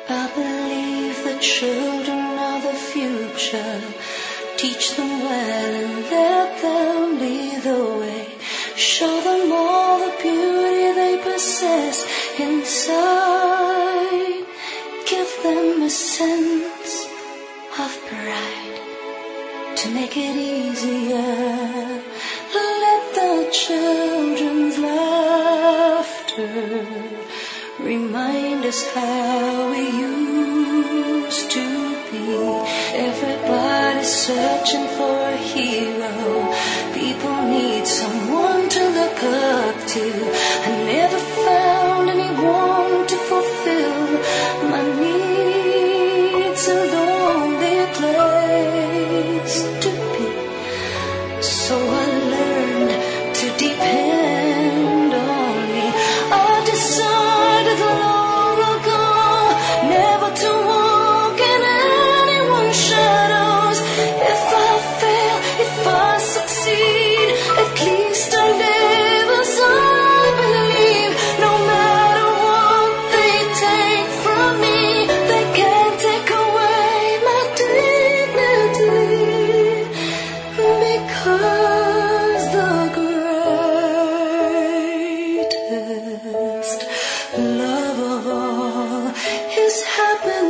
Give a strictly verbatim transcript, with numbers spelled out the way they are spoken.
I believe the children are the future. Teach them well and let them lead the way. Show them all the beauty they possess inside. Give them a sense of pride to make it easier. Let the children's laughter remind us how we used to be. Everybody's searching for a hero. People need someone to look up to. I never found anyone to fulfill my needs. A lonely place to be. So I learned to depend on me. I decided long ago never to walk in anyone's shadows. If I fail, if I succeed, at least I live as I believe. No matter what they take from me, they can't take away my dignity. Because the greatest love of all is happiness.